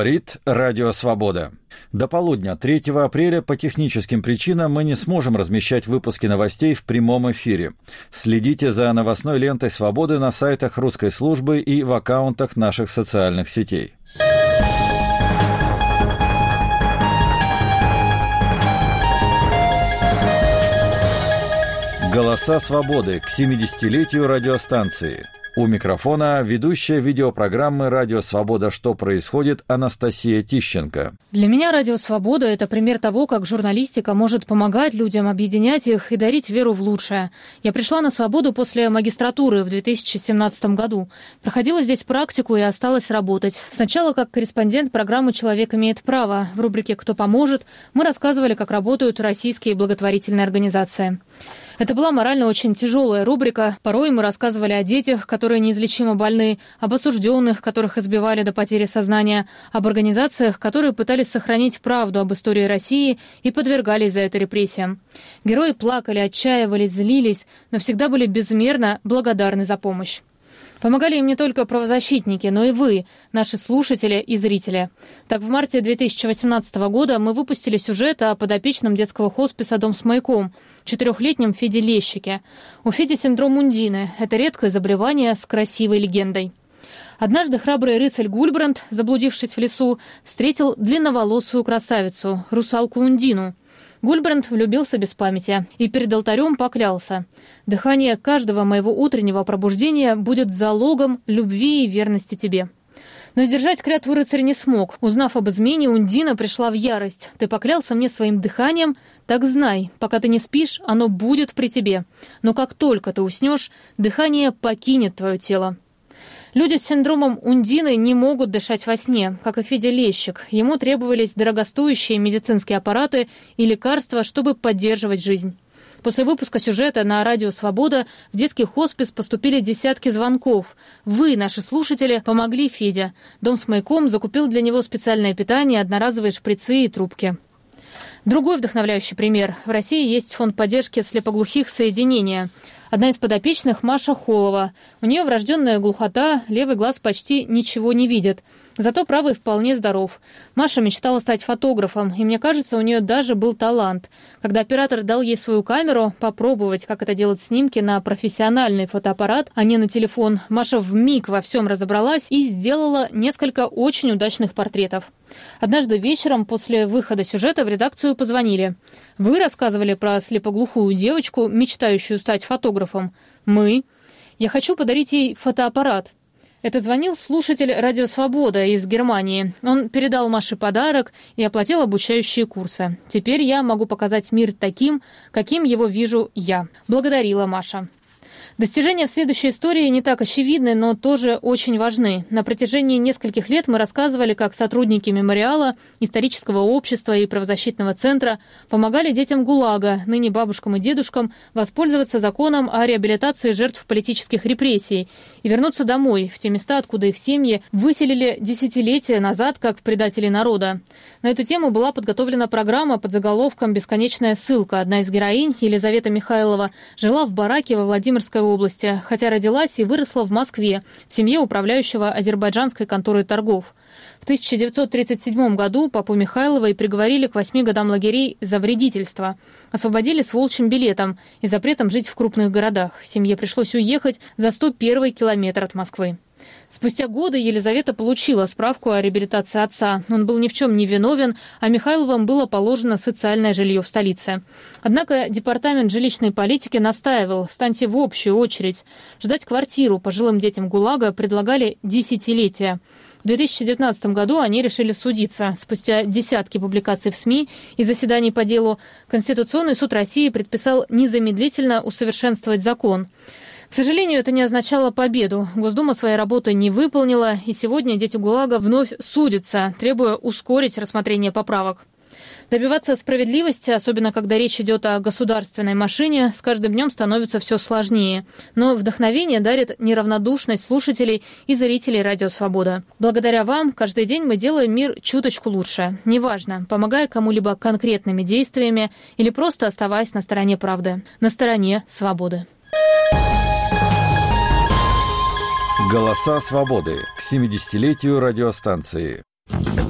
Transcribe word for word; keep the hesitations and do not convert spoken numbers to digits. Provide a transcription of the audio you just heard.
Говорит Радио Свобода. До полудня третьего апреля по техническим причинам мы не сможем размещать выпуски новостей в прямом эфире. Следите за новостной лентой «Свободы» на сайтах русской службы и в аккаунтах наших социальных сетей. Голоса свободы к семидесятилетию радиостанции. У микрофона ведущая видеопрограммы «Радио Свобода. Что происходит?» Анастасия Тищенко. Для меня «Радио Свобода» — это пример того, как журналистика может помогать людям, объединять их и дарить веру в лучшее. Я пришла на «Свободу» после магистратуры в две тысячи семнадцатом году. Проходила здесь практику и осталась работать. Сначала как корреспондент программы «Человек имеет право». В рубрике «Кто поможет» мы рассказывали, как работают российские благотворительные организации. Это была морально очень тяжелая рубрика. Порой мы рассказывали о детях, которые неизлечимо больны, об осужденных, которых избивали до потери сознания, об организациях, которые пытались сохранить правду об истории России и подвергались за это репрессиям. Герои плакали, отчаивались, злились, но всегда были безмерно благодарны за помощь. Помогали им не только правозащитники, но и вы, наши слушатели и зрители. Так, в марте две тысячи восемнадцатого года мы выпустили сюжет о подопечном детского хосписа «Дом с маяком», четырехлетнем Феде Лещике. У Феди синдром Ундины. Это редкое заболевание с красивой легендой. Однажды храбрый рыцарь Гульбранд, заблудившись в лесу, встретил длинноволосую красавицу, русалку Ундину. Гульбранд влюбился без памяти и перед алтарем поклялся: «Дыхание каждого моего утреннего пробуждения будет залогом любви и верности тебе». Но сдержать клятву рыцарь не смог. Узнав об измене, Ундина пришла в ярость. «Ты поклялся мне своим дыханием? Так знай, пока ты не спишь, оно будет при тебе. Но как только ты уснешь, дыхание покинет твое тело». Люди с синдромом Ундины не могут дышать во сне, как и Федя Лещик. Ему требовались дорогостоящие медицинские аппараты и лекарства, чтобы поддерживать жизнь. После выпуска сюжета на Радио Свобода в детский хоспис поступили десятки звонков. Вы, наши слушатели, помогли Феде. Дом с маяком закупил для него специальное питание, одноразовые шприцы и трубки. Другой вдохновляющий пример. В России есть фонд поддержки слепоглухих «Соединение». Одна из подопечных – Маша Холова. У нее врожденная глухота, левый глаз почти ничего не видит. Зато правый вполне здоров. Маша мечтала стать фотографом, и мне кажется, у нее даже был талант. Когда оператор дал ей свою камеру, попробовать, как это делать снимки на профессиональный фотоаппарат, а не на телефон, Маша вмиг во всем разобралась и сделала несколько очень удачных портретов. Однажды вечером после выхода сюжета в редакцию позвонили. «Вы рассказывали про слепоглухую девочку, мечтающую стать фотографом?» «Мы». «Я хочу подарить ей фотоаппарат». Это звонил слушатель «Радио Свобода» из Германии. Он передал Маше подарок и оплатил обучающие курсы. «Теперь я могу показать мир таким, каким его вижу я», — благодарила Маша. Достижения в следующей истории не так очевидны, но тоже очень важны. На протяжении нескольких лет мы рассказывали, как сотрудники мемориала, исторического общества и правозащитного центра помогали детям ГУЛАГа, ныне бабушкам и дедушкам, воспользоваться законом о реабилитации жертв политических репрессий и вернуться домой, в те места, откуда их семьи выселили десятилетия назад как предатели народа. На эту тему была подготовлена программа под заголовком «Бесконечная ссылка». Одна из героинь, Елизавета Михайлова, жила в бараке во Владимирской области, хотя родилась и выросла в Москве, в семье управляющего азербайджанской конторой торгов. В тысяча девятьсот тридцать седьмом году папу Михайловой приговорили к восьми годам лагерей за вредительство. Освободили с волчьим билетом и запретом жить в крупных городах. Семье пришлось уехать за сто первый километр от Москвы. Спустя годы Елизавета получила справку о реабилитации отца. Он был ни в чем не виновен, а Михайловым было положено социальное жилье в столице. Однако департамент жилищной политики настаивал: встаньте в общую очередь. Ждать квартиру пожилым детям ГУЛАГа предлагали десятилетия. В две тысячи девятнадцатом году они решили судиться. Спустя десятки публикаций в СМИ и заседаний по делу Конституционный суд России предписал незамедлительно усовершенствовать закон. К сожалению, это не означало победу. Госдума своей работы не выполнила, и сегодня дети ГУЛАГа вновь судятся, требуя ускорить рассмотрение поправок. Добиваться справедливости, особенно когда речь идет о государственной машине, с каждым днем становится все сложнее. Но вдохновение дарит неравнодушность слушателей и зрителей «Радио Свобода». Благодаря вам каждый день мы делаем мир чуточку лучше. Неважно, помогая кому-либо конкретными действиями или просто оставаясь на стороне правды, на стороне свободы. Голоса свободы к семидесятилетию радиостанции.